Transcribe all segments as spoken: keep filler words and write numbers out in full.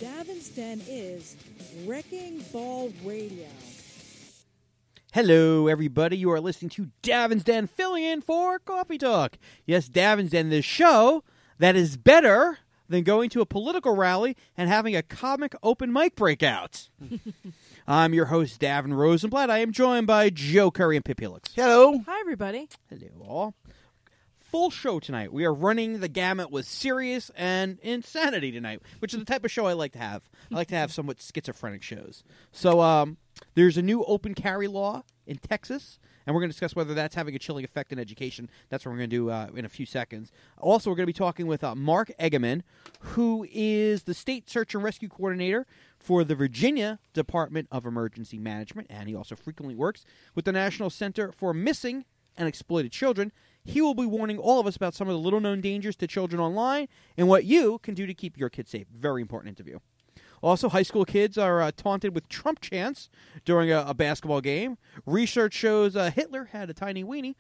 Davin's Den is Wrecking Ball Radio. Hello, everybody. You are listening to Davin's Den, filling in for Coffee Talk. Yes, Davin's Den, this show that is better than going to a political rally and having a comic open mic breakout. I'm your host, Davin Rosenblatt. I am joined by Joe Curry and Pip Helix. Hello. Hi, everybody. Hello, all. Full show tonight. We are running the gamut with serious and insanity tonight, which is the type of show I like to have. I like to have somewhat schizophrenic shows. So um, there's a new open carry law in Texas, and we're going to discuss whether that's having a chilling effect in education. That's what we're going to do uh, in a few seconds. Also, we're going to be talking with uh, Mark Egeman, who is the State Search and Rescue Coordinator for the Virginia Department of Emergency Management, and he also frequently works with the National Center for Missing and Exploited Children. He will be warning all of us about some of the little-known dangers to children online and what you can do to keep your kids safe. Very important interview. Also, high school kids are uh, taunted with Trump chants during a, a basketball game. Research shows uh, Hitler had a tiny weenie.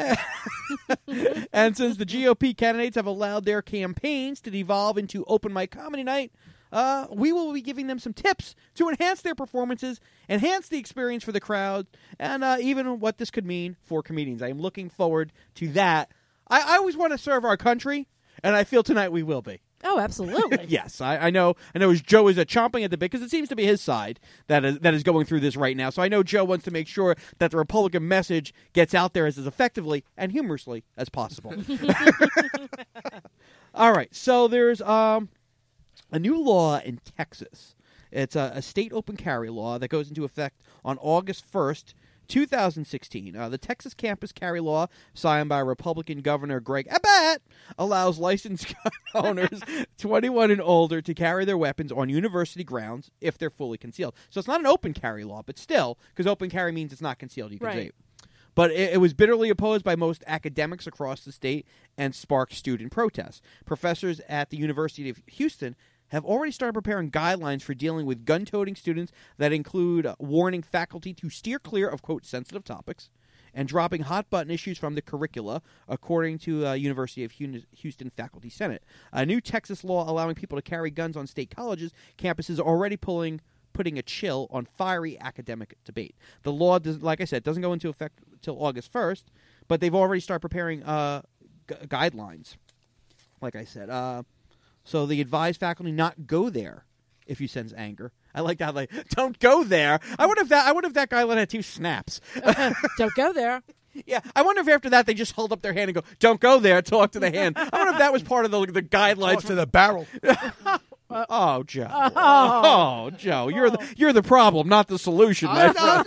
And since the G O P candidates have allowed their campaigns to devolve into open mic comedy night, uh, we will be giving them some tips to enhance their performances, enhance the experience for the crowd, and uh, even what this could mean for comedians. I am looking forward to that. I, I always want to serve our country, and I feel tonight we will be. Oh, absolutely. Yes, I, I know. I know. Joe is a chomping at the bit because it seems to be his side that is that is going through this right now. So I know Joe wants to make sure that the Republican message gets out there as, as effectively and humorously as possible. All right. So there's um a new law in Texas. It's a, a state open carry law that goes into effect on August first. two thousand sixteen, uh, the Texas campus carry law, signed by Republican Governor Greg Abbott, allows licensed gun owners twenty-one and older to carry their weapons on university grounds if they're fully concealed. So it's not an open carry law, but still, because open carry means it's not concealed. You can right. say it. But it, it was bitterly opposed by most academics across the state and sparked student protests. Professors at the University of Houston have already started preparing guidelines for dealing with gun-toting students that include uh, warning faculty to steer clear of, quote, sensitive topics and dropping hot-button issues from the curricula, according to uh, University of Houston Faculty Senate. A new Texas law allowing people to carry guns on state colleges campuses already pulling, putting a chill on fiery academic debate. The law, does, like I said, doesn't go into effect until August first, but they've already started preparing uh, gu- guidelines, like I said. Uh So they advise faculty not go there if you sense anger. I like that. Like, don't go there. I wonder if that. I wonder if that guy let out two snaps. Don't go there. Yeah, I wonder if after that they just hold up their hand and go, "Don't go there." Talk to the hand. I wonder if that was part of the the guidelines. Talk to the barrel. Oh, Joe. Oh, oh Joe, you're the you're the problem, not the solution. My friend.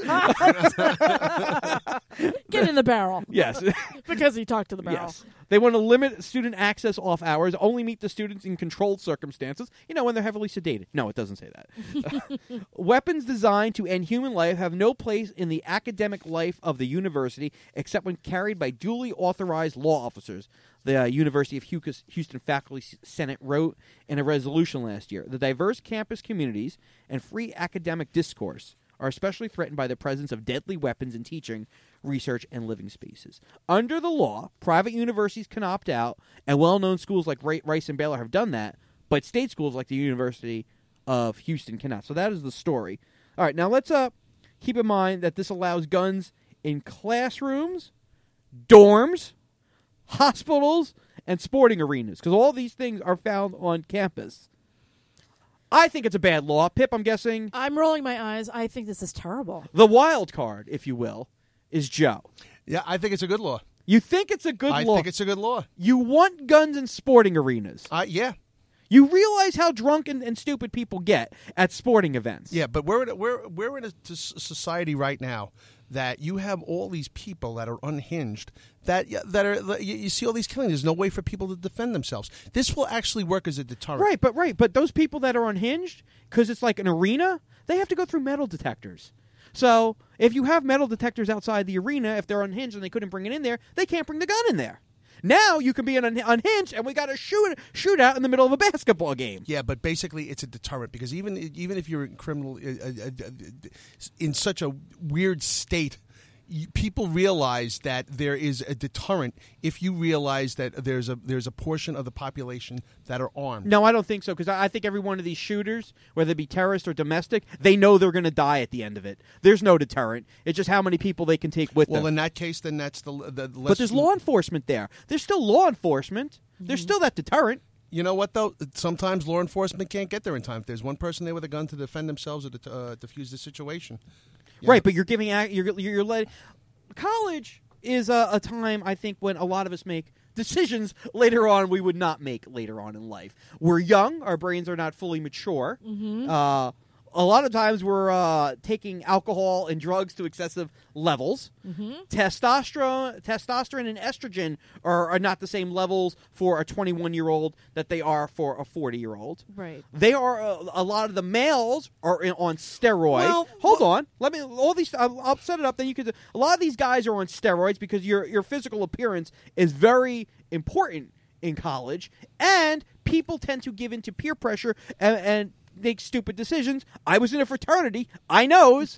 Get in the barrel. Yes. Because he talked to the barrel. Yes. They want to limit student access off hours, only meet the students in controlled circumstances, you know, when they're heavily sedated. No, it doesn't say that. Weapons designed to end human life have no place in the academic life of the university except when carried by duly authorized law officers, the uh, University of Houston Faculty Senate wrote in a resolution last year. The diverse campus communities and free academic discourse are especially threatened by the presence of deadly weapons in teaching, research, and living spaces. Under the law, private universities can opt out, and well-known schools like Rice and Baylor have done that, but state schools like the University of Houston cannot. So that is the story. All right, now let's uh, keep in mind that this allows guns in classrooms, dorms, hospitals, and sporting arenas, because all these things are found on campus. I think it's a bad law. Pip, I'm guessing. I'm rolling my eyes. I think this is terrible. The wild card, if you will, is Joe. Yeah, I think it's a good law. You think it's a good I law? I think it's a good law. You want guns in sporting arenas. Uh, yeah. You realize how drunk and, and stupid people get at sporting events. Yeah, but we're in a, we're we're in a society right now that you have all these people that are unhinged. That that are you, you see all these killings. There's no way for people to defend themselves. This will actually work as a deterrent. Right, but right, but those people that are unhinged, because it's like an arena, they have to go through metal detectors. So if you have metal detectors outside the arena, if they're unhinged and they couldn't bring it in there, they can't bring the gun in there. Now you can be an un- unhinged, and we got a shoot shoot out in the middle of a basketball game. Yeah, but basically it's a deterrent because even even if you're in criminal uh, uh, uh, in such a weird state, you, people realize that there is a deterrent if you realize that there's a there's a portion of the population that are armed. No, I don't think so, because I I think every one of these shooters, whether it be terrorist or domestic, they know they're going to die at the end of it. There's no deterrent. It's just how many people they can take with Well, them. in that case, then that's the the. Less, But there's law enforcement there. There's still law enforcement. There's still that deterrent. You know what, though? Sometimes law enforcement can't get there in time. If there's one person there with a gun to defend themselves or to uh, defuse the situation. You Right, know? but you're giving ac- you're you're, you're letting college is a, a time I think when a lot of us make decisions later on we would not make later on in life. We're young, our brains are not fully mature. Mm-hmm. Uh, a lot of times we're uh, taking alcohol and drugs to excessive levels. Mm-hmm. Testosterone, testosterone and estrogen are, are not the same levels for a twenty-one-year-old that they are for a forty-year-old. Right. They are uh, a lot of the males are in, on steroids. Well, Hold on, let me. All these, I'll, I'll set it up. Then you could. A lot of these guys are on steroids because your your physical appearance is very important in college, and people tend to give into peer pressure and, and make stupid decisions. I was in a fraternity. I knows.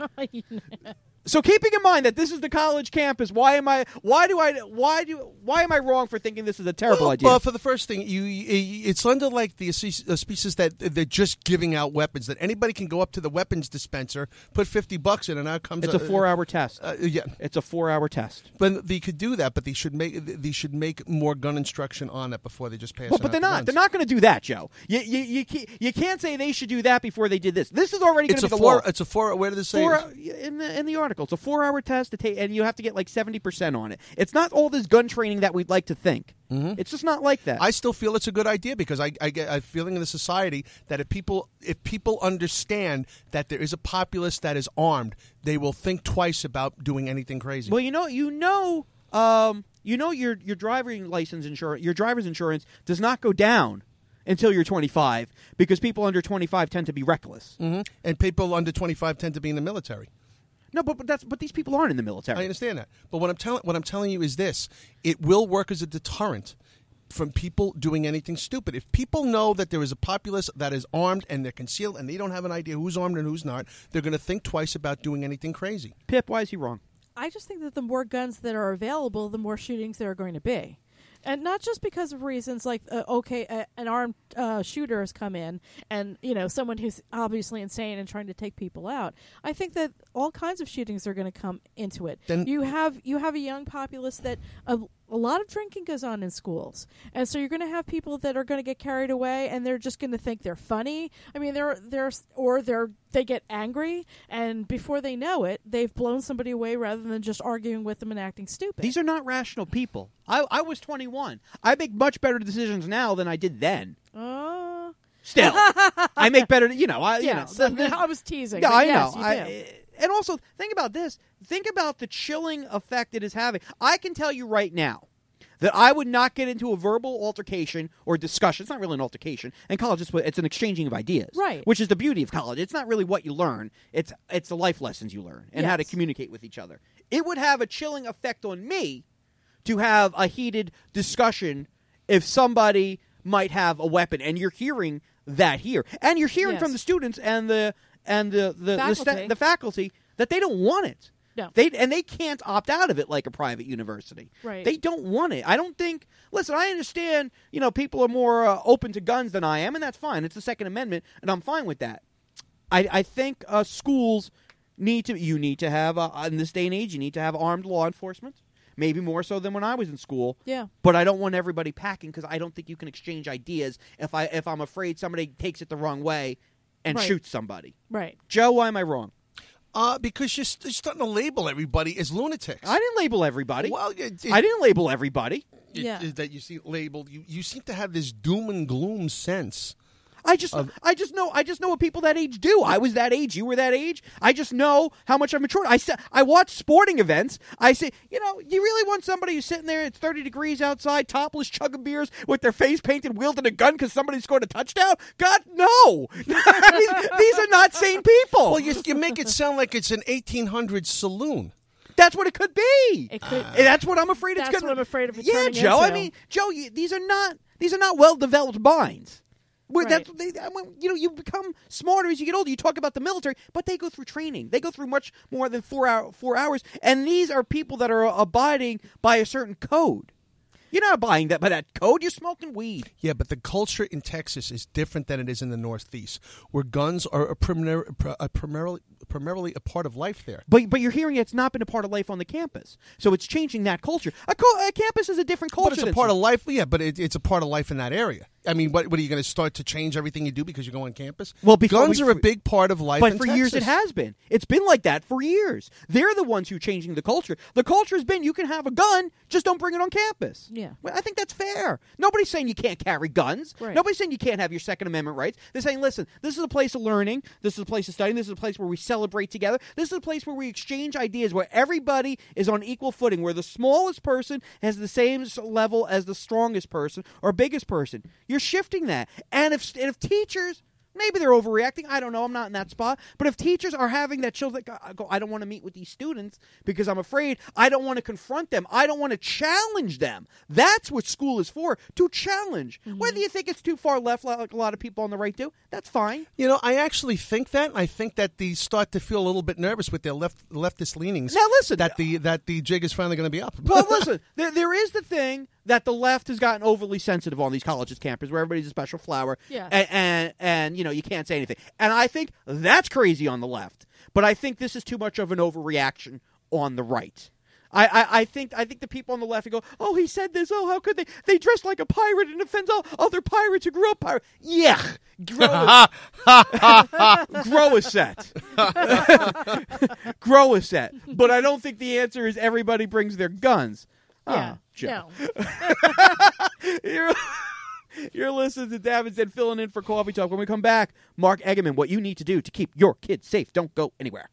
So keeping in mind that this is the college campus, why am I? Why do I? Why do? Why am I wrong for thinking this is a terrible well, idea? Well, for the first thing, you, you it's under like the species that they're just giving out weapons. That anybody can go up to the weapons dispenser, put fifty bucks in, and out comes. It's a four-hour test. Uh, yeah, It's a four-hour test. but they could do that. But they should make they should make more gun instruction on it before they just pass. Well, it but out they're to not. guns. They're not going to do that, Joe. You you you can't, you can't say they should do that before they did this. This is already going It's to a be the four. law. It's a four. Where did it say? Four, in the in the article, it's a four-hour test to take, and you have to get like seventy percent on it. It's not all this gun training that we'd like to think. Mm-hmm. It's just not like that. I still feel it's a good idea because I, I get a feeling in the society that if people if people understand that there is a populace that is armed, they will think twice about doing anything crazy. Well, you know, you know, um, you know, your your driving license insurance, your driver's insurance does not go down until you're twenty-five because people under twenty-five tend to be reckless. Mm-hmm. And people under twenty-five tend to be in the military. No, but, but that's but these people aren't in the military. I understand that, but what I'm telling what I'm telling you is this: it will work as a deterrent from people doing anything stupid. If people know that there is a populace that is armed and they're concealed and they don't have an idea who's armed and who's not, they're going to think twice about doing anything crazy. Pip, why is he wrong? I just think that the more guns that are available, the more shootings there are going to be. And not just because of reasons like, uh, okay, uh, an armed uh, shooter has come in and, you know, someone who's obviously insane and trying to take people out. I think that all kinds of shootings are going to come into it. Then- you have you have a young populace that a, a lot of drinking goes on in schools. And so you're going to have people that are going to get carried away and they're just going to think they're funny. I mean, they're they're or they're they get angry and before they know it, they've blown somebody away rather than just arguing with them and acting stupid. These are not rational people. I, I was twenty-one. I make much better decisions now than I did then. Uh, Still, I make better. You know, I you yes, know. the- the- I was teasing. Yeah, but I yes, know. you I, do. and also, think about this. Think about the chilling effect it is having. I can tell you right now that I would not get into a verbal altercation or discussion. It's not really an altercation. In college, it's, it's an exchanging of ideas. Right. Which is the beauty of college. It's not really what you learn. It's it's the life lessons you learn and how to Yes. communicate with each other. It would have a chilling effect on me to have a heated discussion if somebody might have a weapon, and you're hearing that here, and you're hearing Yes. from the students and the and the the the, sta- Faculty. the faculty that they don't want it. No. They and they can't opt out of it like a private university. Right. They don't want it. I don't think. Listen, I understand. You know, people are more uh, open to guns than I am, and that's fine. It's the Second Amendment, and I'm fine with that. I I think uh, schools need to. You need to have uh, in this day and age. You need to have armed law enforcement. Maybe more so than when I was in school. Yeah. But I don't want everybody packing because I don't think you can exchange ideas if I if I'm afraid somebody takes it the wrong way and Right. shoots somebody. Right. Joe, why am I wrong? Uh, because you're, st- you're starting to label everybody as lunatics. I didn't label everybody. Well, it, it, I didn't label everybody. it- Yeah. it- that you see labeled. You, you seem to have this doom and gloom sense. I just, I just know, I just know what people that age do. I was that age. You were that age. I just know how much I've matured. I said, I watch sporting events. I say, you know, you really want somebody who's sitting there? It's thirty degrees outside, topless, chugging beers with their face painted, wielding a gun because somebody scored a touchdown. God, no. I mean, these are not sane people. Well, you, you make it sound like it's an eighteen hundreds saloon. That's what it could be. It could. And that's what I'm afraid it's That's going what I'm afraid of it Yeah, turning Joe. I into. mean, Joe, you, these are not these are not well developed minds. Well, Right. that's what they, I mean, you know, you become smarter as you get older. You talk about the military, but they go through training. They go through much more than four hour, four hours, and these are people that are abiding by a certain code. You're not abiding that by that code. You're smoking weed. Yeah, but the culture in Texas is different than it is in the Northeast, where guns are a primar- a primarily primarily a part of life there. But but you're hearing it's not been a part of life on the campus, so it's changing that culture. A, co- a campus is a different culture. But it's a than part some- of life. Yeah, but it, it's a part of life in that area. I mean, what, what are you going to start to change everything you do because you go on campus? Well, before guns we- are a big part of life. But in for years it Texas. has been. It's been like that for years. They're the ones who are changing the culture. The culture has been you can have a gun, just don't bring it on campus. Yeah. Well, I think that's fair. Nobody's saying you can't carry guns. Right. Nobody's saying you can't have your Second Amendment rights. They're saying, listen, this is a place of learning. This is a place of studying. This is a place where we celebrate together. This is a place where we exchange ideas, where everybody is on equal footing, where the smallest person has the same s- level as the strongest person or biggest person. You're shifting that. And if, and if teachers... Maybe they're overreacting. I don't know. I'm not in that spot. But if teachers are having that children go, go, I don't want to meet with these students because I'm afraid. I don't want to confront them. I don't want to challenge them. That's what school is for, to challenge. Mm-hmm. Whether you think it's too far left, like a lot of people on the right do, that's fine. You know, I actually think that. I think that they start to feel a little bit nervous with their left leftist leanings. Now, listen. that the that the jig is finally going to be up. Well, listen, there, there is the thing that the left has gotten overly sensitive on these colleges campus where everybody's a special flower. Yeah. And, and, and, you know, you can't say anything. And I think that's crazy on the left. But I think this is too much of an overreaction on the right. I, I, I think I think the people on the left go, oh, he said this. Oh, how could they? They dress like a pirate and offend all other pirates who grew up pirate. Yeah. Grow a, grow a set. Grow a set. But I don't think the answer is everybody brings their guns. Yeah. Ah, Joe. No. You're, you're listening to Davin's and filling in for Coffee Talk. When we come back, Mark Eggman, what you need to do to keep your kids safe. Don't go anywhere.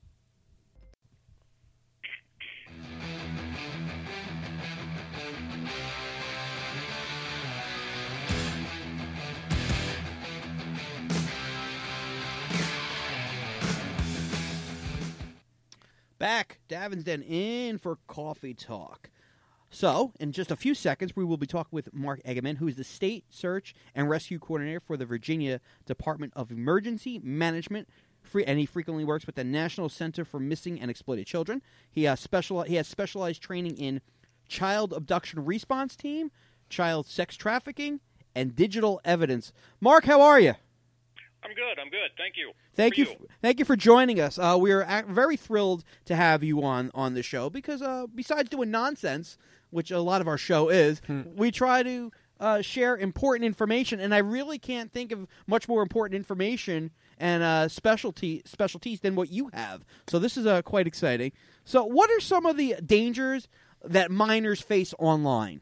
Back, Davin's Den in for Coffee Talk. So, in just a few seconds, we will be talking with Mark Eggman, who is the State Search and Rescue Coordinator for the Virginia Department of Emergency Management, Free, and he frequently works with the National Center for Missing and Exploited Children. He has, special, he has specialized training in child abduction response team, child sex trafficking, and digital evidence. Mark, how are you? I'm good. I'm good. Thank you. Thank For you, you. thank you for joining us. Uh, we are ac- very thrilled to have you on on the show because uh, besides doing nonsense, which a lot of our show is, we try to uh, share important information, and I really can't think of much more important information and uh, specialty specialties than what you have. So this is uh, quite exciting. So, what are some of the dangers that minors face online?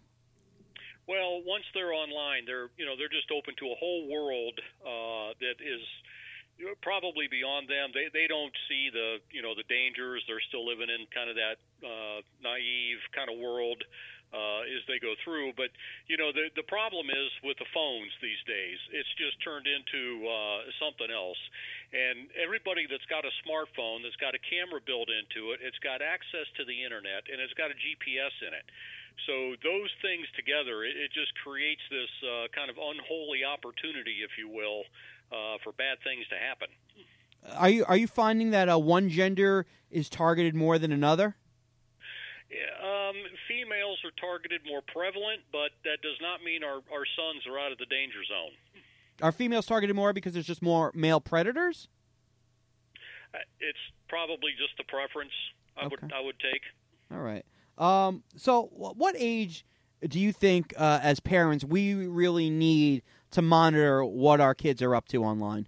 Well, once they're online, they're you know they're just open to a whole world uh, that is probably beyond them. They they don't see the you know the dangers. They're still living in kind of that uh, naive kind of world uh, as they go through. But you know the the problem is with the phones these days. It's just turned into uh, something else. And everybody that's got a smartphone, that's got a camera built into it, it's got access to the internet, and it's got a G P S in it. So those things together, it, it just creates this uh, kind of unholy opportunity, if you will, uh, for bad things to happen. Are you are you finding that uh, one gender is targeted more than another? Yeah, um, females are targeted more prevalent, but that does not mean our, our sons are out of the danger zone. Are females targeted more because there's just more male predators? Uh, It's probably just a preference I Okay. would I would take. All right. Um, so, wh- what age do you think, uh, as parents, we really need to monitor what our kids are up to online?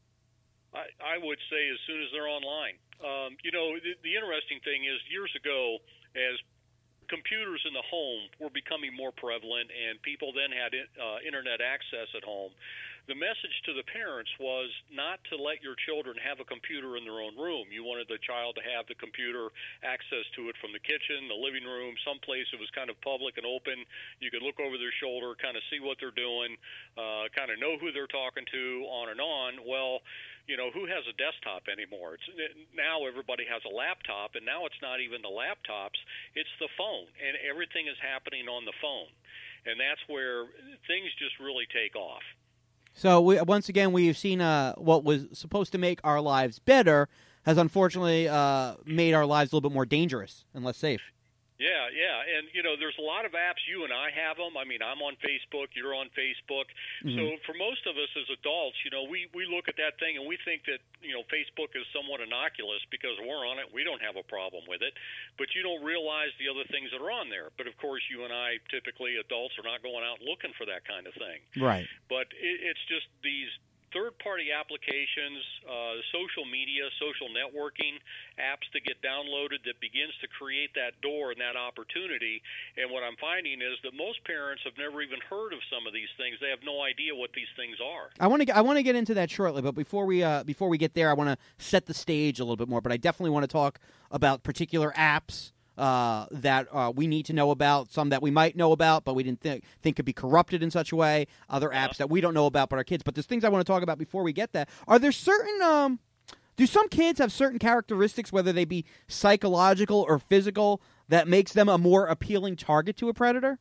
I, I would say as soon as they're online. Um, you know, the, the interesting thing is years ago, as computers in the home were becoming more prevalent and people then had uh, internet access at home, the message to the parents was not to let your children have a computer in their own room. You wanted the child to have the computer access to it from the kitchen, the living room, someplace it was kind of public and open. You could look over their shoulder, kind of see what they're doing, uh, kind of know who they're talking to, on and on. Well, you know, who has a desktop anymore? It's now everybody has a laptop, and now it's not even the laptops, it's the phone, and everything is happening on the phone. And that's where things just really take off. So we, once again, we've seen uh, what was supposed to make our lives better has unfortunately uh, made our lives a little bit more dangerous and less safe. Yeah, yeah, and you know, there's a lot of apps. You and I have them. I mean, I'm on Facebook. You're on Facebook. Mm-hmm. So for most of us as adults, you know, we we look at that thing and we think that you know Facebook is somewhat innocuous because we're on it. We don't have a problem with it, but you don't realize the other things that are on there. But of course, you and I, typically adults, are not going out looking for that kind of thing. Right. But it, it's just these third-party applications, uh, social media, social networking apps that get downloaded that begins to create that door and that opportunity. And what I'm finding is that most parents have never even heard of some of these things. They have no idea what these things are. I want to I want to get into that shortly, but before we uh, before we get there, I want to set the stage a little bit more. But I definitely want to talk about particular apps Uh, that uh, we need to know about, some that we might know about, but we didn't think, think could be corrupted in such a way, other Uh-huh. apps that we don't know about but our kids. But there's things I want to talk about before we get that. Are there certain, um, do some kids have certain characteristics, whether they be psychological or physical, that makes them a more appealing target to a predator?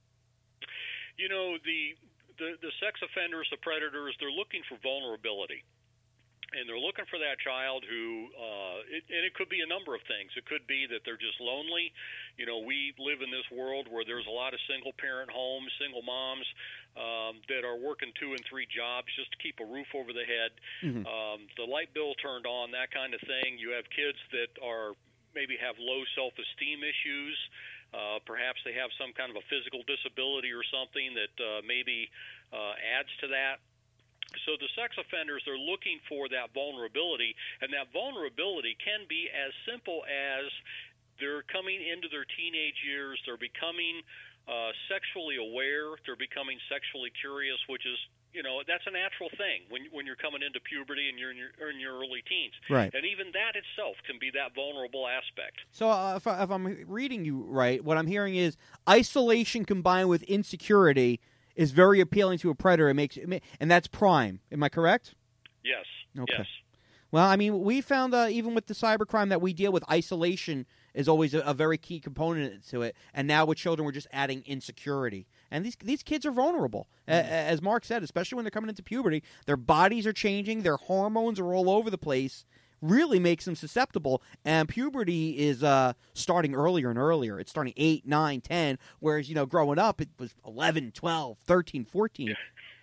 You know, the, the, the sex offenders, the predators, they're looking for vulnerability. And they're looking for that child who, uh, it, and it could be a number of things. It could be that they're just lonely. You know, we live in this world where there's a lot of single-parent homes, single moms um, that are working two and three jobs just to keep a roof over the head. Mm-hmm. Um, the light bill turned on, that kind of thing. You have kids that are maybe have low self-esteem issues. Uh, perhaps they have some kind of a physical disability or something that uh, maybe uh, adds to that. So the sex offenders, they're looking for that vulnerability, and that vulnerability can be as simple as they're coming into their teenage years, they're becoming uh, sexually aware, they're becoming sexually curious, which is, you know, that's a natural thing when when you're coming into puberty and you're in your, in your early teens. Right. And even that itself can be that vulnerable aspect. So uh, if, I, if I'm reading you right, what I'm hearing is isolation combined with insecurity is very appealing to a predator. It makes, and that's prime. Am I correct? Yes. Okay. Yes. Well, I mean, we found uh, even with the cybercrime that we deal with, isolation is always a, a very key component to it. And now with children, we're just adding insecurity. And these these kids are vulnerable, mm-hmm. a, as Mark said, especially when they're coming into puberty. Their bodies are changing, their hormones are all over the place. Really makes them susceptible, and puberty is uh, starting earlier and earlier. It's starting eight, nine, ten, whereas, you know, growing up, it was eleven, twelve, thirteen, fourteen.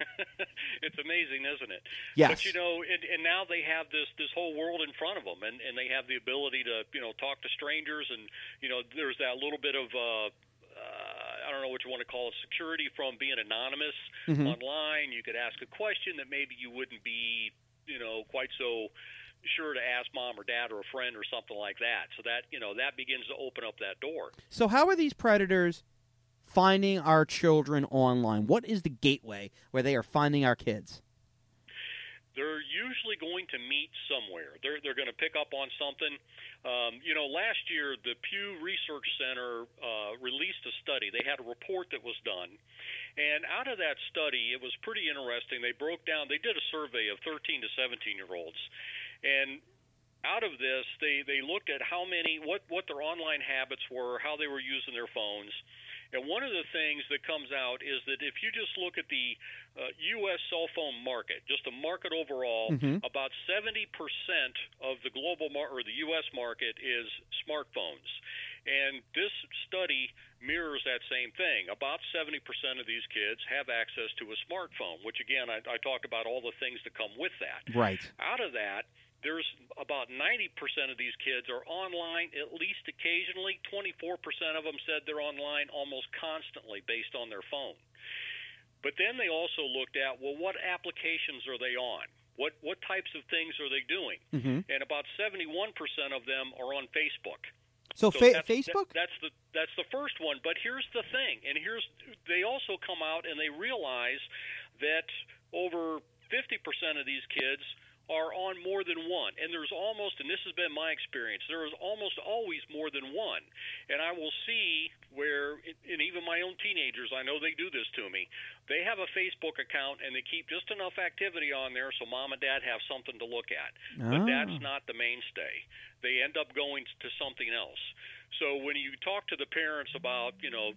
It's amazing, isn't it? Yes. But, you know, and, and now they have this, this whole world in front of them, and, and they have the ability to, you know, talk to strangers, and, you know, there's that little bit of, uh, uh, I don't know what you want to call it, security from being anonymous mm-hmm. online. You could ask a question that maybe you wouldn't be, you know, quite so sure to ask mom or dad or a friend or something like that. So that, you know, that begins to open up that door. So how are these predators finding our children online? What is the gateway where they are finding our kids? They're usually going to meet somewhere. They're they're going to pick up on something. Um, you know, last year the Pew Research Center uh, released a study. They had a report that was done, and out of that study, it was pretty interesting. They broke down. They did a survey of thirteen to seventeen year olds. And out of this, they, they looked at how many, what, what their online habits were, how they were using their phones. And one of the things that comes out is that if you just look at the uh, U S cell phone market, just the market overall, mm-hmm. about seventy percent of the global mar- or the U S market is smartphones. And this study mirrors that same thing. About seventy percent of these kids have access to a smartphone, which, again, I, I talked about all the things that come with that. Right. Out of that, there's about ninety percent of these kids are online at least occasionally. twenty-four percent of them said they're online almost constantly based on their phone. But then they also looked at, well, what applications are they on? What what types of things are they doing? Mm-hmm. And about seventy-one percent of them are on Facebook. So, so fa- that's, Facebook? That, that's the that's the first one. But here's the thing, and here's they also come out and they realize that over fifty percent of these kids are on more than one. And there's almost, and this has been my experience, there is almost always more than one. And I will see where, and even my own teenagers, I know they do this to me, they have a Facebook account and they keep just enough activity on there so mom and dad have something to look at. Oh. But that's not the mainstay. They end up going to something else. So when you talk to the parents about, you know,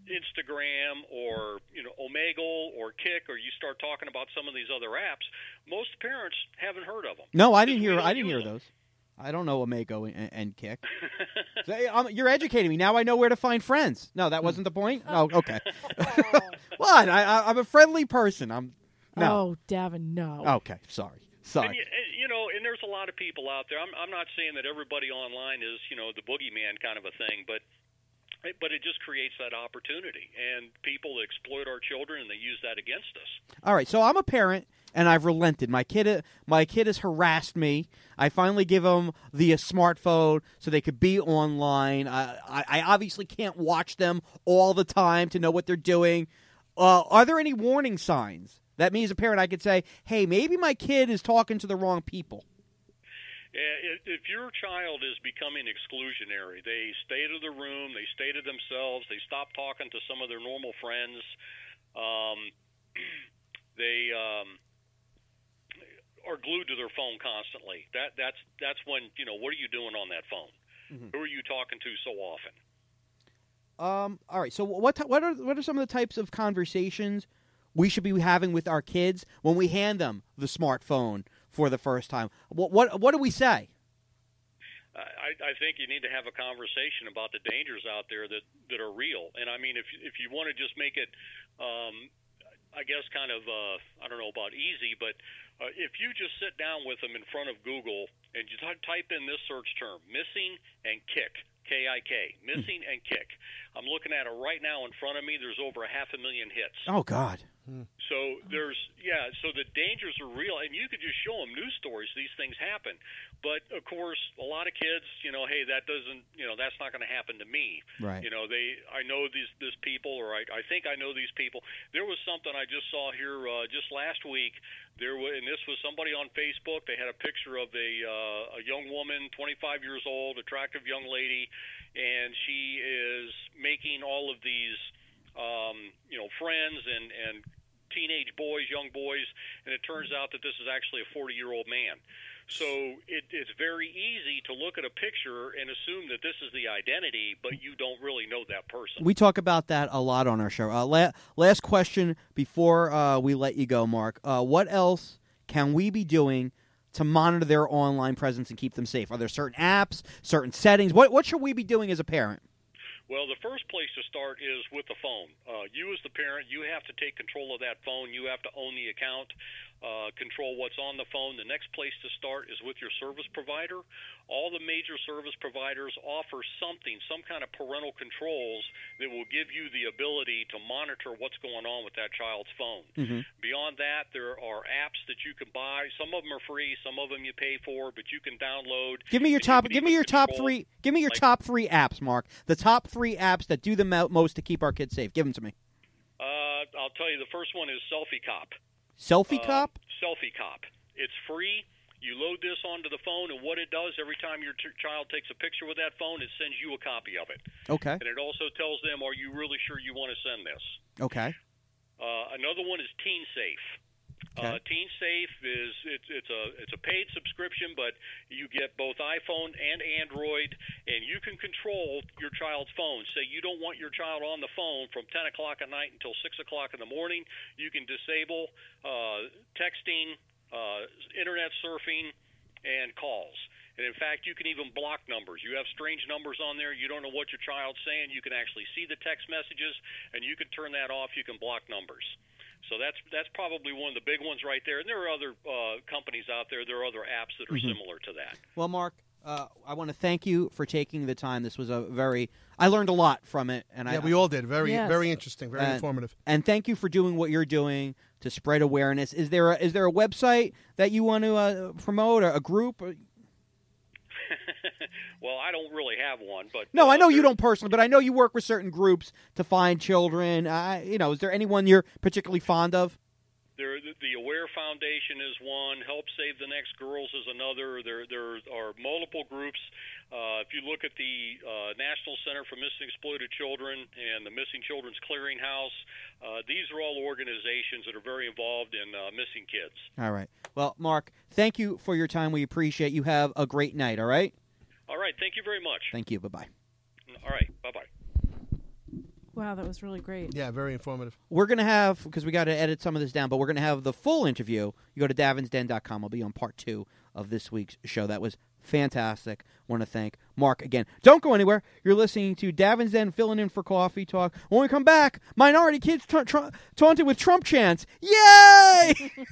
Instagram or you know Omegle or Kick, or you start talking about some of these other apps, most parents haven't heard of them. No, I didn't We hear. don't I didn't use hear them. those. I don't know Omegle and, and Kick. So, hey, um, you're educating me. Now I know where to find friends. No, that wasn't the point? No, okay. What? I, I, I'm a friendly person. I'm no. Oh, Davin, no. Okay, sorry. Sorry. And you, and, you know, and there's a lot of people out there. I'm, I'm not saying that everybody online is, you know, the boogeyman kind of a thing, but but it just creates that opportunity, and people exploit our children, and they use that against us. All right, so I'm a parent, and I've relented. My kid, my kid has harassed me. I finally give them the uh, smartphone so they could be online. I, I, I obviously can't watch them all the time to know what they're doing. Uh, are there any warning signs? That me as a parent, I could say, hey, maybe my kid is talking to the wrong people. If, if your child is becoming exclusionary, they stay to the room, they stay to themselves, they stop talking to some of their normal friends, um, they um, are glued to their phone constantly. That that's that's when you know what are you doing on that phone? Mm-hmm. Who are you talking to so often? Um. All right. So what what are what are some of the types of conversations we should be having with our kids when we hand them the smartphone for the first time? What what what do we say? I, I think you need to have a conversation about the dangers out there that, that are real. And I mean, if if you want to just make it, um, I guess, kind of, uh, I don't know about easy, but uh, if you just sit down with them in front of Google and you t- type in this search term, missing and kick, K I K, missing and kick. I'm looking at it right now in front of me. There's over a half a million hits. Oh, God. So there's, yeah, so the dangers are real, and you could just show them news stories. These things happen. But, of course, a lot of kids, you know, hey, that doesn't, you know, that's not going to happen to me. Right. You know, they, I know these, this people, or I, I think I know these people. There was something I just saw here uh, just last week. There was, and this was somebody on Facebook. They had a picture of a, uh, a young woman, twenty-five years old, attractive young lady, and she is making all of these, um, you know, friends and, and teenage boys, young boys, and it turns out that this is actually a forty-year-old man. So it, it's very easy to look at a picture and assume that this is the identity, but you don't really know that person. We talk about that a lot on our show. Uh, la- last question before uh, we let you go, Mark. Uh, what else can we be doing to monitor their online presence and keep them safe? Are there certain apps, certain settings? What what should we be doing as a parent? Well, the first place to start is with the phone. Uh, you as the parent, you have to take control of that phone. You have to own the account, uh, control what's on the phone. The next place to start is with your service provider. All the major service providers offer something, some kind of parental controls that will give you the ability to monitor what's going on with that child's phone. Mm-hmm. Beyond that, there are apps that you can buy. Some of them are free, some of them you pay for, but you can download. Give me your top. You Give me your top control, three. Give me your like, top three apps, Mark. The top three apps that do the mo- most to keep our kids safe. Give them to me. Uh, I'll tell you. The first one is Selfie Cop. Selfie Uh, Cop. Selfie Cop. It's free. You load this onto the phone, and what it does, every time your t- child takes a picture with that phone, it sends you a copy of it. Okay. And it also tells them, are you really sure you want to send this? Okay. Uh, another one is Teen Safe. Okay. Uh, Teen Safe is it's it's a it's a paid subscription, but you get both iPhone and Android, and you can control your child's phone. Say you don't want your child on the phone from ten o'clock at night until six o'clock in the morning. You can disable uh, texting, uh, internet surfing, and calls. And in fact, you can even block numbers. You have strange numbers on there. You don't know what your child's saying. You can actually see the text messages, and you can turn that off. You can block numbers. So that's that's probably one of the big ones right there. And there are other uh, companies out there. There are other apps that are mm-hmm. similar to that. Well, Mark, uh, I want to thank you for taking the time. This was a very – I learned a lot from it. And yeah, I, we all did. Very yes. very interesting, very and, informative. And thank you for doing what you're doing to spread awareness. Is there a, is there a website that you want to uh, promote, or a group? Well, I don't really have one, but no, uh, I know you don't personally, but I know you work with certain groups to find children. Uh, you know, is there anyone you're particularly fond of? There, the Aware Foundation is one. Help Save the Next Girls is another. There, there are multiple groups. Uh, if you look at the uh, National Center for Missing and Exploited Children and the Missing Children's Clearinghouse, uh, these are all organizations that are very involved in uh, missing kids. All right. Well, Mark, thank you for your time. We appreciate you. Have a great night, all right? All right. Thank you very much. Thank you. Bye-bye. All right. Bye-bye. Wow, that was really great. Yeah, very informative. We're going to have, because we got to edit some of this down, but we're going to have the full interview. You go to davins den dot com. I'll be on part two of this week's show. That was fantastic. Want to thank Mark again. Don't go anywhere. You're listening to Davin's Den, filling in for Coffee Talk. When we come back, minority kids ta- ta- taunted with Trump chants. Yay!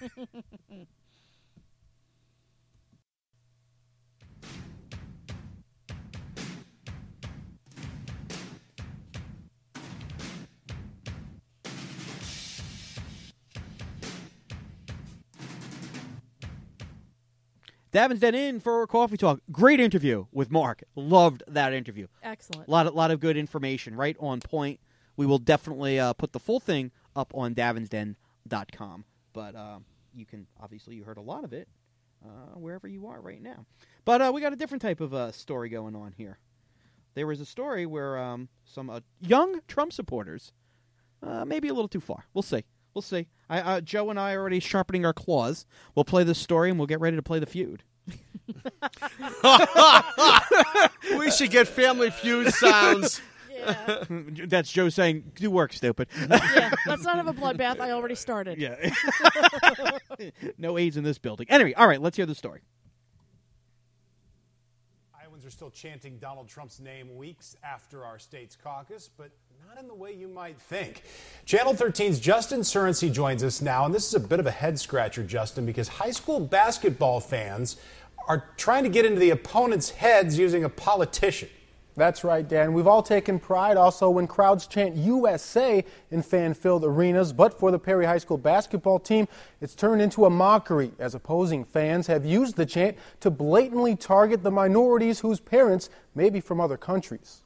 Davin's Den in for Coffee Talk. Great interview with Mark. Loved that interview. Excellent. A lot, of, lot of good information, right on point. We will definitely uh, put the full thing up on davins den dot com. But uh, you can, obviously, you heard a lot of it uh, wherever you are right now. But uh, we got a different type of uh, story going on here. There was a story where um, some uh, young Trump supporters, uh, maybe a little too far. We'll see. We'll see. I, uh, Joe and I are already sharpening our claws. We'll play this story, and we'll get ready to play the feud. We should get Family Feud sounds. Yeah. That's Joe saying, do work, stupid. Yeah, let's not have a bloodbath. I already started. Yeah. No AIDS in this building. Anyway, all right, let's hear the story. Iowans are still chanting Donald Trump's name weeks after our state's caucus, but not in the way you might think. Channel thirteen's Justin Surrency joins us now, and this is a bit of a head-scratcher, Justin, because high school basketball fans are trying to get into the opponent's heads using a politician. That's right, Dan. We've all taken pride also when crowds chant U S A in fan-filled arenas, but for the Perry High School basketball team, it's turned into a mockery as opposing fans have used the chant to blatantly target the minorities whose parents may be from other countries.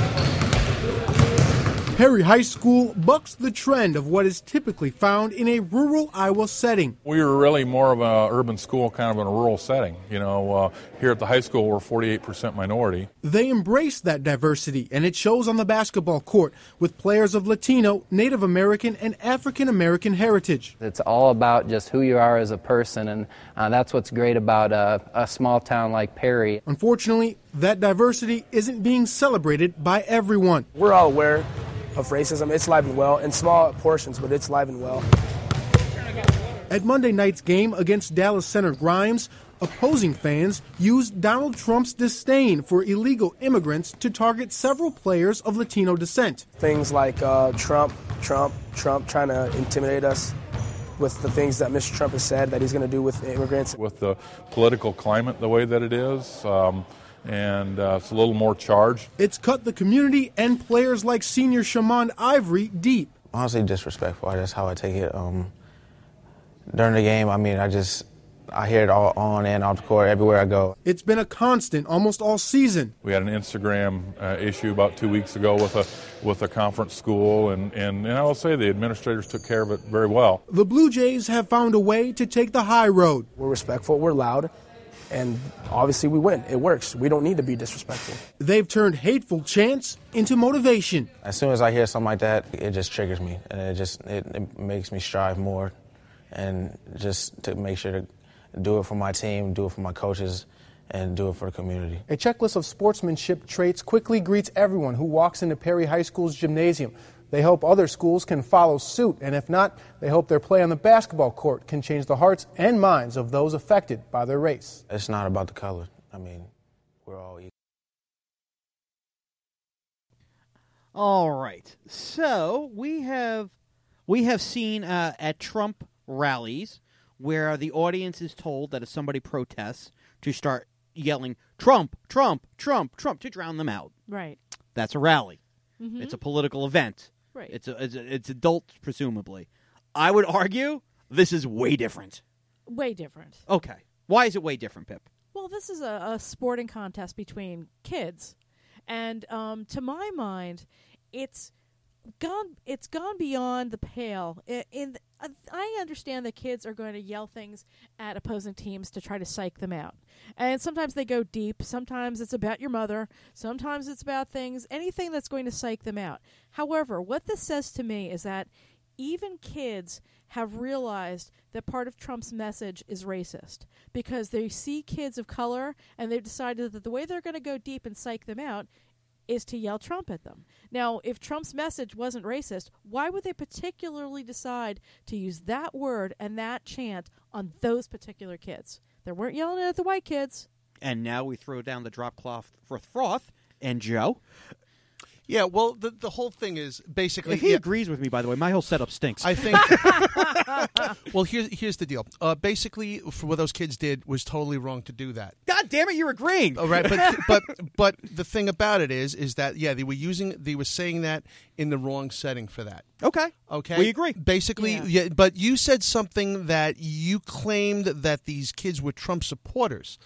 Perry High School bucks the trend of what is typically found in a rural Iowa setting. We were really more of an urban school, kind of in a rural setting. You know, uh, here at the high school, we're forty-eight percent minority. They embrace that diversity, and it shows on the basketball court with players of Latino, Native American, and African American heritage. It's all about just who you are as a person, and uh, that's what's great about uh, a small town like Perry. Unfortunately, that diversity isn't being celebrated by everyone. We're all aware of racism. It's alive and well, in small portions, but it's alive and well. At Monday night's game against Dallas Center Grimes, opposing fans used Donald Trump's disdain for illegal immigrants to target several players of Latino descent. Things like uh, Trump, Trump, Trump trying to intimidate us with the things that Mister Trump has said that he's going to do with immigrants. With the political climate the way that it is, um, and uh, it's a little more charged. It's cut the community and players like senior Shamond Ivory deep. Honestly, disrespectful. That's how I take it. Um, during the game, I mean, I just, I hear it all on and off the court everywhere I go. It's been a constant almost all season. We had an Instagram uh, issue about two weeks ago with a with a conference school, and, and, and I will say the administrators took care of it very well. The Blue Jays have found a way to take the high road. We're respectful, we're loud, and obviously we win. It works. We don't need to be disrespectful. They've turned hateful chants into motivation. As soon as I hear something like that, it just triggers me, and it just it, it makes me strive more, and just to make sure to do it for my team, do it for my coaches, and do it for the community. A checklist of sportsmanship traits quickly greets everyone who walks into Perry High School's gymnasium. They hope other schools can follow suit, and if not, they hope their play on the basketball court can change the hearts and minds of those affected by their race. It's not about the color. I mean, we're all equal. All right. So we have we have seen uh, at Trump rallies where the audience is told that if somebody protests, to start yelling Trump, Trump, Trump, Trump to drown them out. Right. That's a rally. Mm-hmm. It's a political event. Right. It's a, it's, a, it's adult, presumably. I would argue this is way different. Way different. Okay. Why is it way different, Pip? Well, this is a, a sporting contest between kids, and um, to my mind, it's gone. It's gone beyond the pale. In, in uh, I understand that kids are going to yell things at opposing teams to try to psych them out, and sometimes they go deep. Sometimes it's about your mother. Sometimes it's about things, anything that's going to psych them out. However, what this says to me is that even kids have realized that part of Trump's message is racist because they see kids of color and they've decided that the way they're going to go deep and psych them out is to yell Trump at them. Now, if Trump's message wasn't racist, why would they particularly decide to use that word and that chant on those particular kids? They weren't yelling at the white kids. And now we throw down the drop cloth for froth. And Joe? Yeah, well, the the whole thing is basically... If he yeah, agrees with me, by the way, my whole setup stinks. I think... well, here's, here's the deal. Uh, basically, for what those kids did was totally wrong to do that. God damn it, you're agreeing. All right, but but but the thing about it is, is that, yeah, they were using... They were saying that in the wrong setting for that. Okay. Okay. We agree. Basically, Yeah. yeah, but you said something that you claimed that these kids were Trump supporters.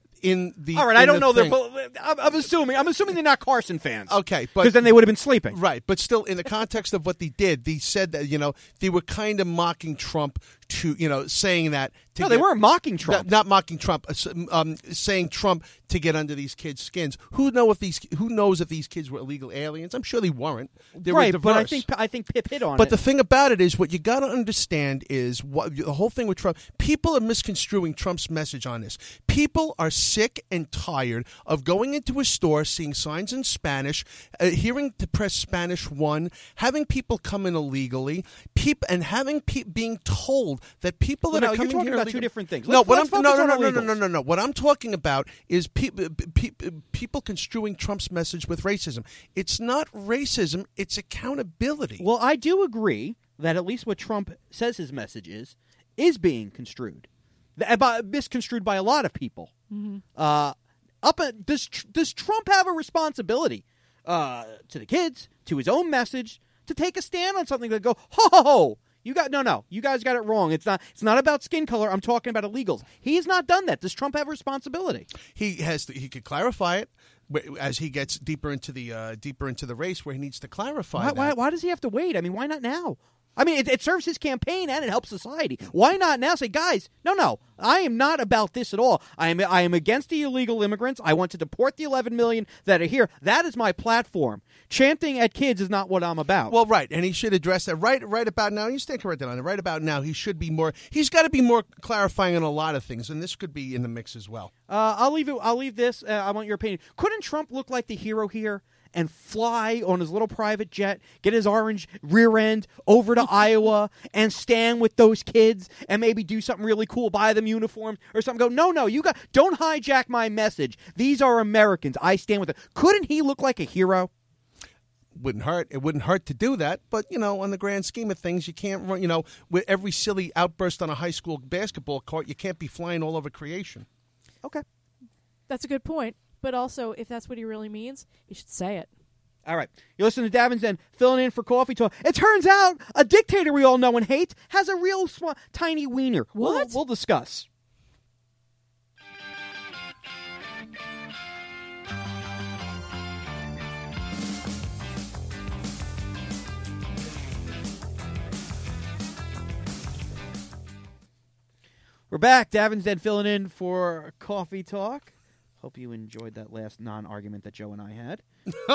In the All right, in I don't the know. They're. thing. pol- I'm, I'm assuming. I'm assuming they're not Carson fans. Okay, but because then they would have been sleeping. Right, but still, in the context of what they did, they said that, you know, they were kind of mocking Trump to, you know, saying that. To No, get, they weren't mocking Trump. Not, not mocking Trump, um, saying Trump to get under these kids' skins. Who know if these? Who knows if these kids were illegal aliens? I'm sure they weren't. They right, were but I diverse. think I think Pip hit on But it. the thing about it is, what you got to understand is what the whole thing with Trump. People are misconstruing Trump's message on this. People are sick and tired of going into a store, seeing signs in Spanish, uh, hearing to press Spanish one, having people come in illegally, peop- and having pe- being told that people Well, that no, are you're coming talking here about illegally- two different things. No, Let's- what let's I'm no focus no on no no no illegals. no no no. What I'm talking about is pe- pe- people construing Trump's message with racism. It's not racism. It's accountability. Well, I do agree that at least what Trump says his message is is being construed, Th- by, misconstrued by a lot of people. Mm-hmm. Uh, up at, does Tr- does Trump have a responsibility uh, to the kids, to his own message, to take a stand on something that go ho ho ho? You got no no. You guys got it wrong. It's not. It's not about skin color. I'm talking about illegals. He's not done that. Does Trump have a responsibility? He has. To, he could clarify it wh- as he gets deeper into the uh, deeper into the race, where he needs to clarify. Why, that. why, why does he have to wait? I mean, why not now? I mean, it, it serves his campaign and it helps society. Why not now say, guys, no, no, I am not about this at all. I am I am against the illegal immigrants. I want to deport the eleven million that are here. That is my platform. Chanting at kids is not what I'm about. Well, right, and he should address that right right about now. You stand corrected on it. Right about now, he should be more. He's got to be more clarifying on a lot of things, and this could be in the mix as well. Uh, I'll leave it. I'll leave this. Uh, I want your opinion. Couldn't Trump look like the hero here and fly on his little private jet, get his orange rear end over to Iowa and stand with those kids and maybe do something really cool, buy them uniforms or something? Go, no, no, you got don't hijack my message. These are Americans. I stand with them. Couldn't he look like a hero? Wouldn't hurt. It wouldn't hurt to do that, but you know, on the grand scheme of things, you can't run. You know, with every silly outburst on a high school basketball court, you can't be flying all over creation. Okay. That's a good point. But also, if that's what he really means, he should say it. All right. You listen to Davin's Den, filling in for Coffee Talk. It turns out a dictator we all know and hate has a real sm- tiny wiener. We'll- What? We'll, discuss. We're back. Davin's Den filling in for Coffee Talk. Hope you enjoyed that last non-argument that Joe and I had.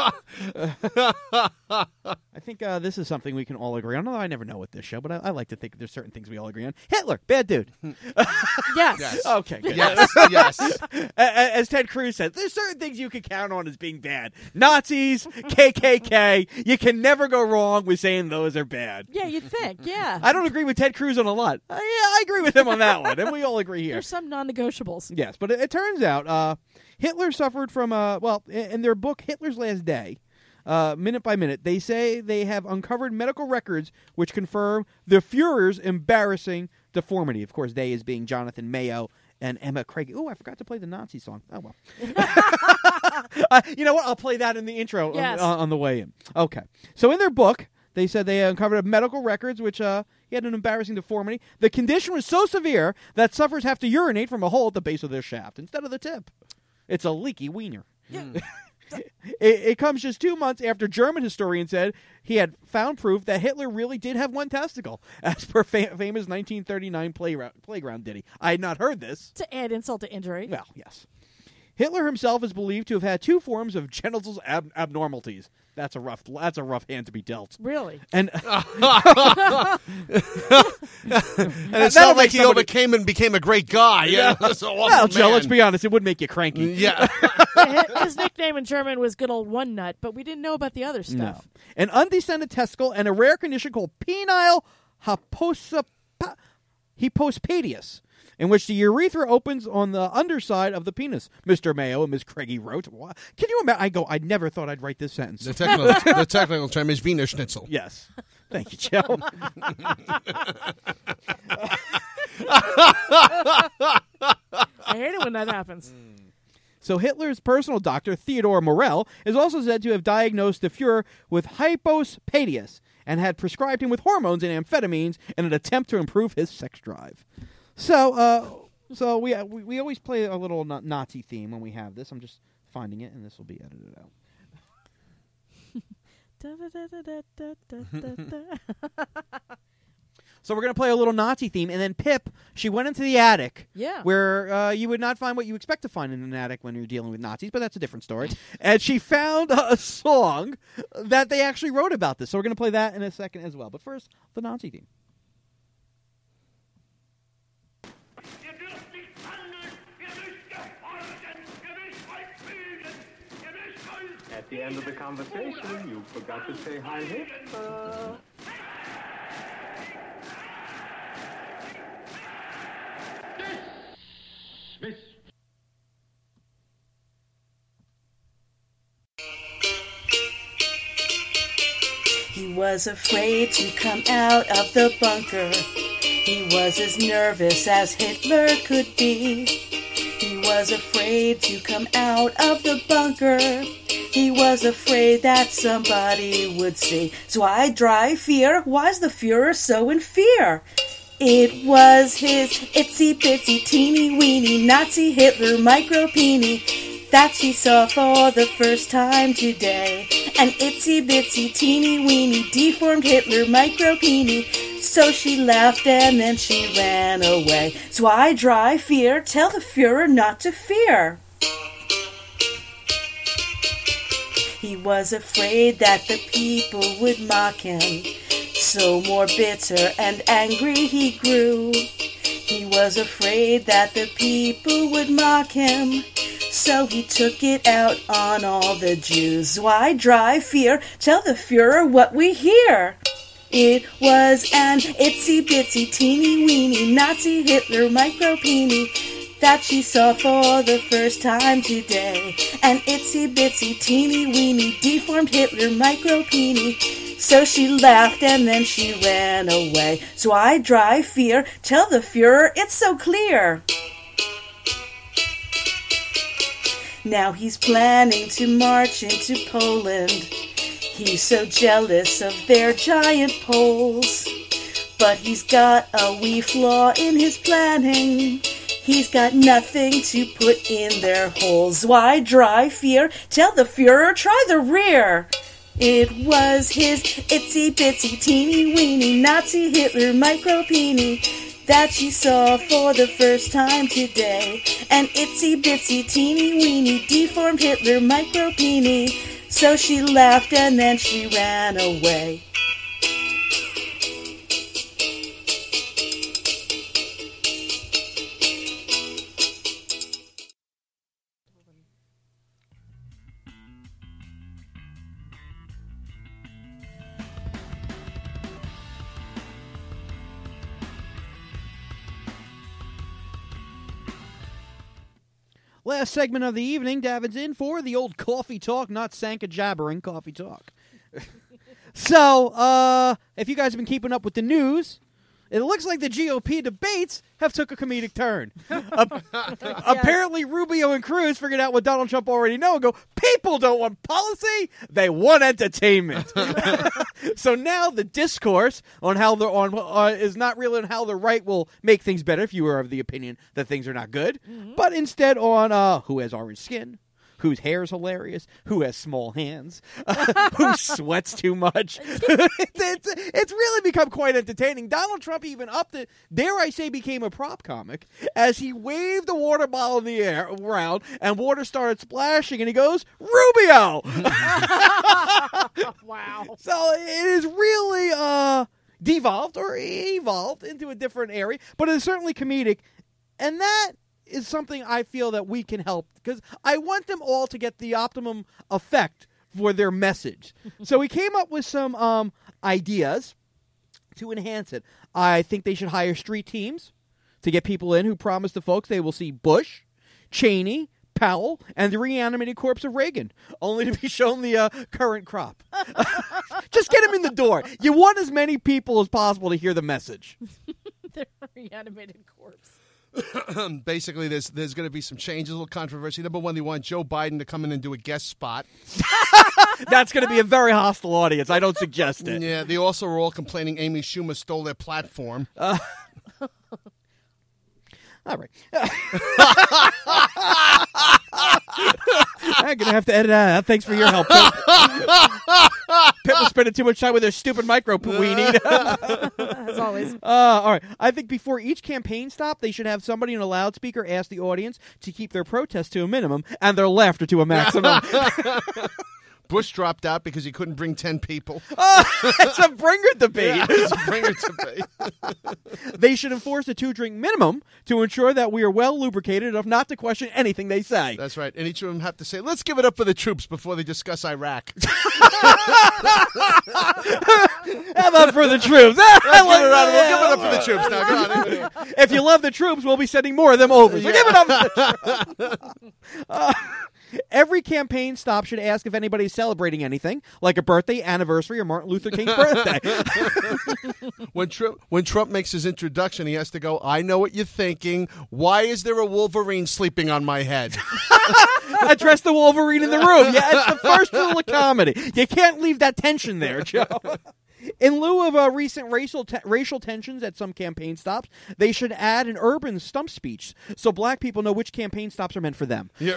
I think uh, this is something we can all agree on. Although I never know with this show, but I, I like to think there's certain things we all agree on. Hitler, bad dude. Yes. Yes. Okay, good. Yes, yes. A- a- As Ted Cruz said, there's certain things you can count on as being bad. Nazis, K K K. You can never go wrong with saying those are bad. Yeah, you'd think. Yeah. I don't agree with Ted Cruz on a lot. Uh, yeah, I agree with him on that one, and we all agree here. There's some non-negotiables. Yes, but it, it turns out uh, Hitler suffered from, uh, well, in, in their book, Hitler's Last Day, uh, minute by minute, they say they have uncovered medical records which confirm the Fuhrer's embarrassing deformity. Of course, they is being Jonathan Mayo and Emma Craig. Oh, I forgot to play the Nazi song. Oh, well. uh, you know what? I'll play that in the intro Yes. on, on the way in. Okay. So in their book, they said they uncovered medical records which uh, he had an embarrassing deformity. The condition was so severe that sufferers have to urinate from a hole at the base of their shaft instead of the tip. It's a leaky wiener. Yeah. it, it comes just two months after German historian said he had found proof that Hitler really did have one testicle, as per fa- famous nineteen thirty-nine playground, playground ditty. I had not heard this. To add insult to injury. Well, yes. Hitler himself is believed to have had two forms of genital ab- abnormalities. That's a rough. That's a rough hand to be dealt. Really? And, and it's it's that'll not like make he somebody- overcame and became a great guy. Yeah. That's an awesome Well, Joe, man. let's be honest. It would make you cranky. Yeah. His his nickname in German was good old One Nut, but we didn't know about the other No. stuff. An undescended testicle and a rare condition called penile hyposa- hypospadias, in which the urethra opens on the underside of the penis. Mister Mayo and Miss Craigie wrote. Wha- Can you imagine? I go, I never thought I'd write this sentence. The technical, the technical term is Wiener Schnitzel. Yes. Thank you, Joe. I hate it when that happens. So Hitler's personal doctor, Theodor Morell, is also said to have diagnosed the Fuhrer with hypospadias and had prescribed him with hormones and amphetamines in an attempt to improve his sex drive. So, uh, so we, we we always play a little na- Nazi theme when we have this. I'm just finding it, and this will be edited out. Da, da, da, da, da, da, da, da. So we're going to play a little Nazi theme, and then Pip, she went into the attic, Yeah. where uh, you would not find what you expect to find in an attic when you're dealing with Nazis, but that's a different story. And she found a song that they actually wrote about this. So we're going to play that in a second as well. But first, the Nazi theme. At the end of the conversation, you forgot to say Heil Hitler. Dismiss. He was afraid to come out of the bunker. He was as nervous as Hitler could be. He was afraid to come out of the bunker. He was afraid that somebody would see. So I dry fear. Why's the Fuhrer so in fear? It was his itsy bitsy teeny weeny Nazi Hitler micro peenie that she saw for the first time today. An itsy bitsy teeny weeny deformed Hitler micro peenie. So she laughed and then she ran away. So I dry fear. Tell the Fuhrer not to fear. He was afraid that the people would mock him. So more bitter and angry he grew. He was afraid that the people would mock him. So he took it out on all the Jews. Why dry fear? Tell the Fuhrer what we hear. It was an itsy bitsy teeny weeny Nazi Hitler micro peenie that she saw for the first time today. An itsy bitsy teeny weeny deformed Hitler micro peenie. So she laughed and then she ran away. So I dry fear. Tell the Fuhrer it's so clear. Now he's planning to march into Poland. He's so jealous of their giant poles. But he's got a wee flaw in his planning. He's got nothing to put in their holes. Why dry fear? Tell the Fuhrer try the rear. It was his itsy bitsy teeny weeny Nazi Hitler micro peenie that she saw for the first time today. An itsy bitsy teeny weeny deformed Hitler micro peenie. So she laughed and then she ran away. Last segment of the evening, David's in for the old coffee talk, not Sanka jabbering coffee talk. So, uh, if you guys have been keeping up with the news, it looks like the G O P debates have took a comedic turn. uh, apparently, Rubio and Cruz figured out what Donald Trump already know and go, people don't want policy, they want entertainment. So now the discourse on how the on uh, is not really on how the right will make things better, if you were of the opinion that things are not good, mm-hmm. but instead on uh, who has orange skin, whose hair is hilarious, who has small hands, uh, who sweats too much. it's, it's, it's really become quite entertaining. Donald Trump even upped it, dare I say, became a prop comic, as he waved the water bottle in the air around, and water started splashing, and he goes, Rubio! Wow. So it is really, uh, devolved or evolved into a different area, but it's certainly comedic. And that is something I feel that we can help, because I want them all to get the optimum effect for their message. So we came up with some um, ideas to enhance it. I think they should hire street teams to get people in who promise the folks they will see Bush, Cheney, Powell, and the reanimated corpse of Reagan, only to be shown the uh, current crop. Just get them in the door. You want as many people as possible to hear the message. The reanimated corpse. Basically, there's there's going to be some changes, a little controversy. Number one, they want Joe Biden to come in and do a guest spot. That's going to be a very hostile audience. I don't suggest it. Yeah, they also were all complaining Amy Schumer stole their platform. Uh, all right. I'm going to have to edit that out. Thanks for your help, Pip. Pip was spending too much time with her stupid micro weenie. As always. Uh, all right. I think before each campaign stop, they should have somebody in a loudspeaker ask the audience to keep their protest to a minimum and their laughter to a maximum. Bush dropped out because he couldn't bring ten people. Oh, it's a bringer debate. Yeah, it's a bringer debate. They should enforce a two-drink minimum to ensure that we are well lubricated enough not to question anything they say. That's right. And each of them have to say, let's give it up for the troops before they discuss Iraq. How about for the troops? Let's give it around. We'll give it up for the troops now. Go on. If you love the troops, we'll be sending more of them over. So yeah. Give it up for the troops. Uh, Every campaign stop should ask if anybody's celebrating anything, like a birthday, anniversary, or Martin Luther King's birthday. when, Trump, when Trump makes his introduction, he has to go, I know what you're thinking. Why is there a Wolverine sleeping on my head? Address the Wolverine in the room. Yeah, it's the first rule of comedy. You can't leave that tension there, Joe. In lieu of uh, recent racial te- racial tensions at some campaign stops, they should add an urban stump speech so black people know which campaign stops are meant for them. Yeah.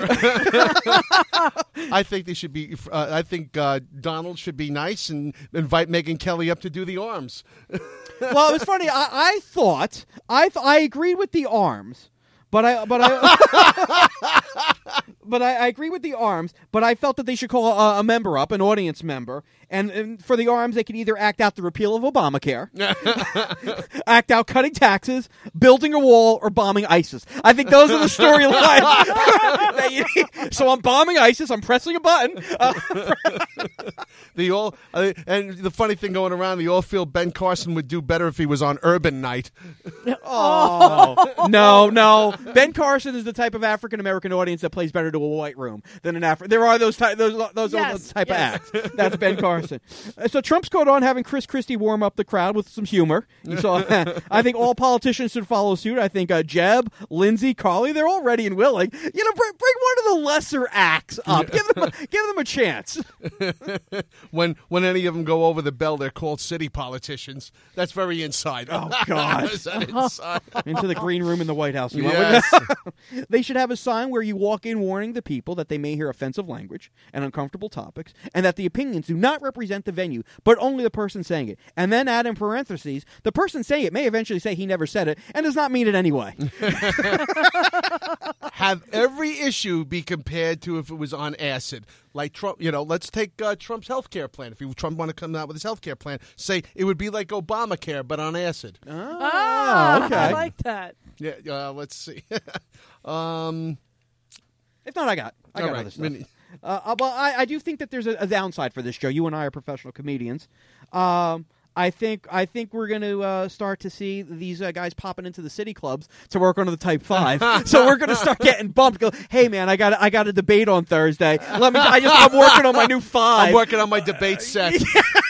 I think they should be. Uh, I think uh, Donald should be nice and invite Megyn Kelly up to do the arms. Well, it was funny. I, I thought I th- I agreed with the arms. But I, but I, but I, I agree with the arms. But I felt that they should call a, a member up, an audience member, and, and for the arms, they could either act out the repeal of Obamacare, act out cutting taxes, building a wall, or bombing ISIS. I think those are the storylines. So I'm bombing ISIS. I'm pressing a button. Uh, the all uh, and the funny thing going around, they all feel Ben Carson would do better if he was on Urban Night. Oh no, no. Ben Carson is the type of African American audience that plays better to a white room than an Afro. There are those ty- those those, yes, those type yes. of acts. That's Ben Carson. Uh, so Trump's caught on having Chris Christie warm up the crowd with some humor. You saw that. I think all politicians should follow suit. I think uh, Jeb, Lindsey, Carly, they're all ready and willing. You know, bring, bring one of the lesser acts up. Give them a, give them a chance. when when any of them go over the bell, they're called city politicians. That's very inside. Oh God, is that inside? Into the green room in the White House. You yes. want They should have a sign where you walk in warning the people that they may hear offensive language and uncomfortable topics, and that the opinions do not represent the venue, but only the person saying it. And then add in parentheses, the person saying it may eventually say he never said it and does not mean it anyway. Have every issue be compared to if it was on acid. Like Trump, you know, let's take uh, Trump's health care plan. If he, Trump wanted to come out with his health care plan, say it would be like Obamacare, but on acid. Oh, Ah, okay. I like that. Yeah, uh, let's see. um, if not, I got I got all right. other stuff. Uh, well, I, I do think that there's a, a downside for this show. You and I are professional comedians. Um, I think I think we're going to uh, start to see these uh, guys popping into the city clubs to work on the Type Five. So we're going to start getting bumped. Go, hey man, I got I got a debate on Thursday. Let me. I just I'm working on my new five. I'm working on my debate set.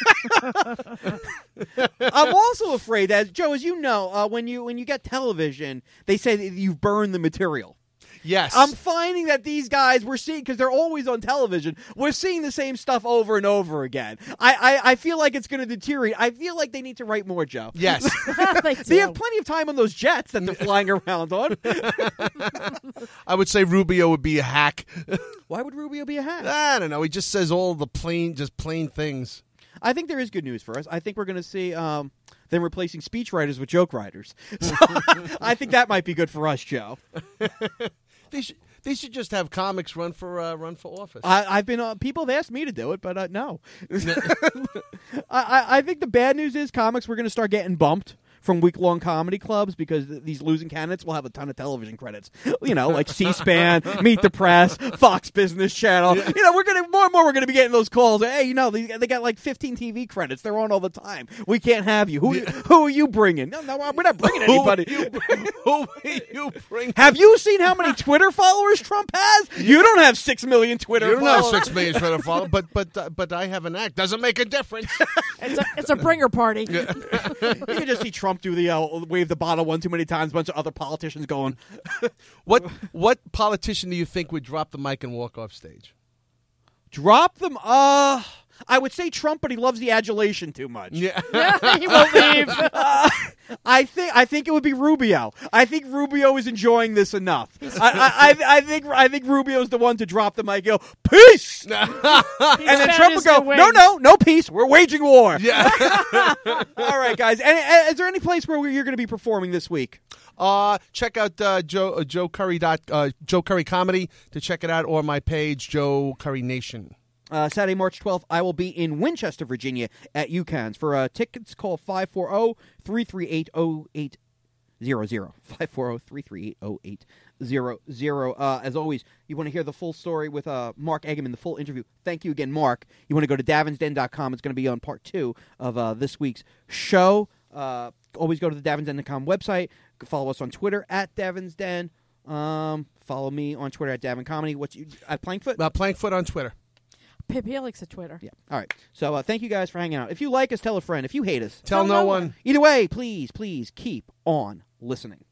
I'm also afraid that, Joe, as you know, uh, when you when you get television, they say that you've burned the material. Yes. I'm finding that these guys, we're seeing, because they're always on television, we're seeing the same stuff over and over again. I, I, I feel like it's going to deteriorate. I feel like they need to write more, Joe. Yes. They They have plenty of time on those jets that they're flying around on. I would say Rubio would be a hack. Why would Rubio be a hack? I don't know. He just says all the plain, just plain things. I think there is good news for us. I think we're going to see um, them replacing speechwriters with joke writers. So I think that might be good for us, Joe. They should They should just have comics run for uh, run for office. I, I've been uh, people have asked me to do it, but uh, no. I, I, I think the bad news is comics. We're going to start getting bumped from week-long comedy clubs because th- these losing candidates will have a ton of television credits. You know, like C-SPAN, Meet the Press, Fox Business Channel. Yeah. You know, we're gonna more and more. We're going to be getting those calls. Hey, you know, they, they got like fifteen T V credits. They're on all the time. We can't have you. Who yeah. who are you bringing? No, no, we're not bringing anybody. Who are you, who are you bringing? Have you seen how many Twitter followers Trump has? Yeah. You don't have six million Twitter. You don't followers. have six million Twitter followers, but but uh, but I have an act. Doesn't make a difference. It's a it's a bringer party. You can just see Trump do the. Uh, wave the bottle one too many times, a bunch of other politicians going. what what politician do you think would drop the mic and walk off stage? Drop them? Uh, I would say Trump, but he loves the adulation too much. Yeah, yeah he won't leave. uh, I think I think it would be Rubio. I think Rubio is enjoying this enough. I, I, I, I think I think Rubio is the one to drop the mic. Go peace, and then Trump would go, no, no, no peace. We're waging war. Yeah. All right, guys. And, and is there any place where you're going to be performing this week? Uh, check out uh, Joe uh, Joe Curry dot uh, Joe Curry Comedy to check it out, or my page Joe Curry Nation. Uh, Saturday, March twelfth, I will be in Winchester, Virginia at UConn's. For uh, tickets, call five four zero, three three eight, zero eight zero zero. five four zero, three three eight, zero eight zero zero. Uh, as always, you want to hear the full story with uh, Mark Eggman, the full interview. Thank you again, Mark. You want to go to davins den dot com. It's going to be on part two of uh, this week's show. Uh, always go to the davins den dot com website. Follow us on Twitter at davinsden. Um, follow me on Twitter at Davin Comedy. What's you at Plankfoot? Uh, Plankfoot on Twitter. Pip Helix at Twitter. Yeah. All right. So uh, thank you guys for hanging out. If you like us, tell a friend. If you hate us, tell, tell no, no one. one. Either way, please, please keep on listening.